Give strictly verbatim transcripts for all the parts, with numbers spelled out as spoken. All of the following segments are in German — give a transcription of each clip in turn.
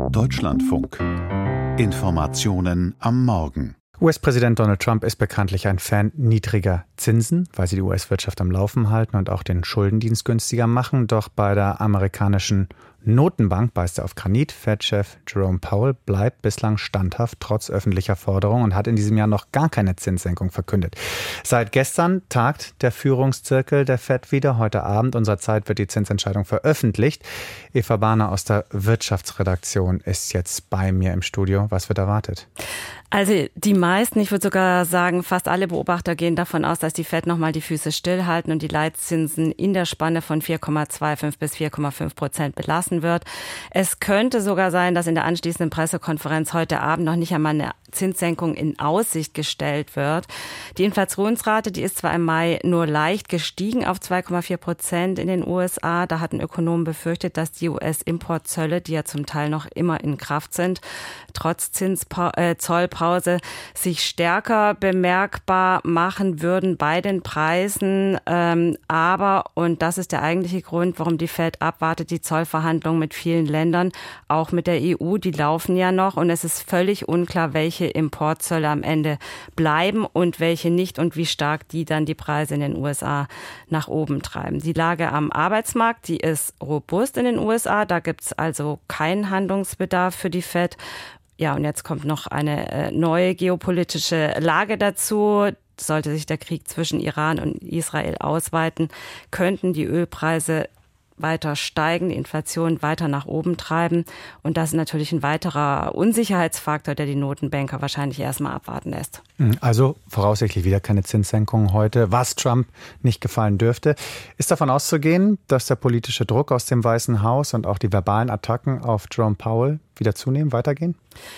Deutschlandfunk. Informationen am Morgen. U S-Präsident Donald Trump ist bekanntlich ein Fan niedriger Zinsen, weil sie die U S-Wirtschaft am Laufen halten und auch den Schuldendienst günstiger machen. Doch bei der amerikanischen Notenbank beißt er auf Granit. Fed-Chef Jerome Powell bleibt bislang standhaft, trotz öffentlicher Forderungen, und hat in diesem Jahr noch gar keine Zinssenkung verkündet. Seit gestern tagt der Führungszirkel der Fed wieder. Heute Abend unserer Zeit wird die Zinsentscheidung veröffentlicht. Eva Bahner aus der Wirtschaftsredaktion ist jetzt bei mir im Studio. Was wird erwartet? Also die meisten, ich würde sogar sagen, fast alle Beobachter gehen davon aus, dass die Fed nochmal die Füße stillhalten und die Leitzinsen in der Spanne von vier Komma fünfundzwanzig bis vier Komma fünf Prozent belassen wird. Es könnte sogar sein, dass in der anschließenden Pressekonferenz heute Abend noch nicht einmal eine Zinssenkung in Aussicht gestellt wird. Die Inflationsrate, die ist zwar im Mai nur leicht gestiegen auf zwei Komma vier Prozent in den U S A. Da hatten Ökonomen befürchtet, dass die U S-Importzölle, die ja zum Teil noch immer in Kraft sind, trotz Zinspau- äh, Zollpause sich stärker bemerkbar machen würden bei den Preisen. Ähm, aber, und das ist der eigentliche Grund, warum die Fed abwartet, die Zollverhandlungen mit vielen Ländern, auch mit der E U, die laufen ja noch. Und es ist völlig unklar, welche Importzölle am Ende bleiben und welche nicht und wie stark die dann die Preise in den U S A nach oben treiben. Die Lage am Arbeitsmarkt, die ist robust in den U S A. Da gibt es also keinen Handlungsbedarf für die Fed. Ja, und jetzt kommt noch eine äh, neue geopolitische Lage dazu. Sollte sich der Krieg zwischen Iran und Israel ausweiten, könnten die Ölpreise weiter steigen, die Inflation weiter nach oben treiben. Und das ist natürlich ein weiterer Unsicherheitsfaktor, der die Notenbanker wahrscheinlich erstmal abwarten lässt. Also voraussichtlich wieder keine Zinssenkung heute, was Trump nicht gefallen dürfte. Ist davon auszugehen, dass der politische Druck aus dem Weißen Haus und auch die verbalen Attacken auf Jerome Powell wieder zunehmen, weitergehen?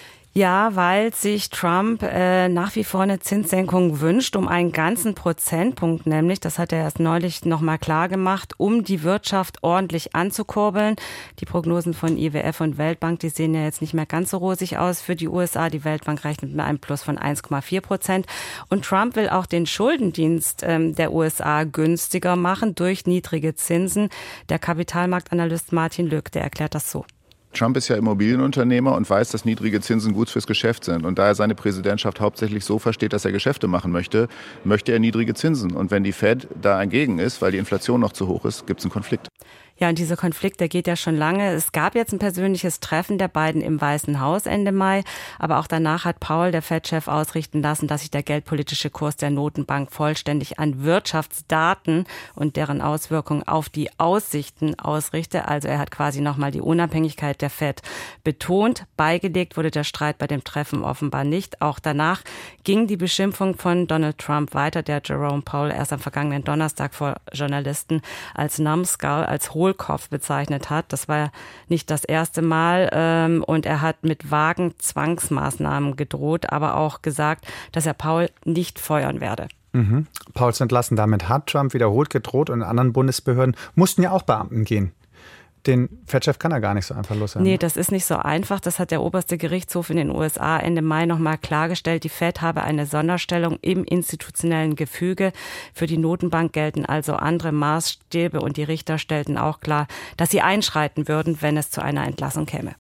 Ja, weil sich Trump äh, nach wie vor eine Zinssenkung wünscht, um einen ganzen Prozentpunkt nämlich, das hat er erst neulich nochmal klar gemacht, um die Wirtschaft ordentlich anzukurbeln. Die Prognosen von I W F und Weltbank, die sehen ja jetzt nicht mehr ganz so rosig aus für die U S A. Die Weltbank rechnet mit einem Plus von eins Komma vier Prozent. Und Trump will auch den Schuldendienst ähm, der U S A günstiger machen durch niedrige Zinsen. Der Kapitalmarktanalyst Martin Lück, der erklärt das so. Trump ist ja Immobilienunternehmer und weiß, dass niedrige Zinsen gut fürs Geschäft sind. Und da er seine Präsidentschaft hauptsächlich so versteht, dass er Geschäfte machen möchte, möchte er niedrige Zinsen. Und wenn die Fed da entgegen ist, weil die Inflation noch zu hoch ist, gibt es einen Konflikt. Ja, und dieser Konflikt, der geht ja schon lange. Es gab jetzt ein persönliches Treffen der beiden im Weißen Haus Ende Mai. Aber auch danach hat Powell, der Fed-Chef, ausrichten lassen, dass sich der geldpolitische Kurs der Notenbank vollständig an Wirtschaftsdaten und deren Auswirkungen auf die Aussichten ausrichte. Also er hat quasi nochmal die Unabhängigkeit der Fed betont. Beigelegt wurde der Streit bei dem Treffen offenbar nicht. Auch danach ging die Beschimpfung von Donald Trump weiter, der Jerome Powell erst am vergangenen Donnerstag vor Journalisten als Numbskull, als Hohlkopf bezeichnet hat. Das war nicht das erste Mal. Ähm, und er hat mit vagen Zwangsmaßnahmen gedroht, aber auch gesagt, dass er Powell nicht feuern werde. Mhm. Powell zu entlassen, damit hat Trump wiederholt gedroht und in anderen Bundesbehörden mussten ja auch Beamten gehen. Den Fed-Chef kann er gar nicht so einfach loswerden. Nee, das ist nicht so einfach. Das hat der oberste Gerichtshof in den U S A Ende Mai nochmal klargestellt. Die Fed habe eine Sonderstellung im institutionellen Gefüge. Für die Notenbank gelten also andere Maßstäbe und die Richter stellten auch klar, dass sie einschreiten würden, wenn es zu einer Entlassung käme.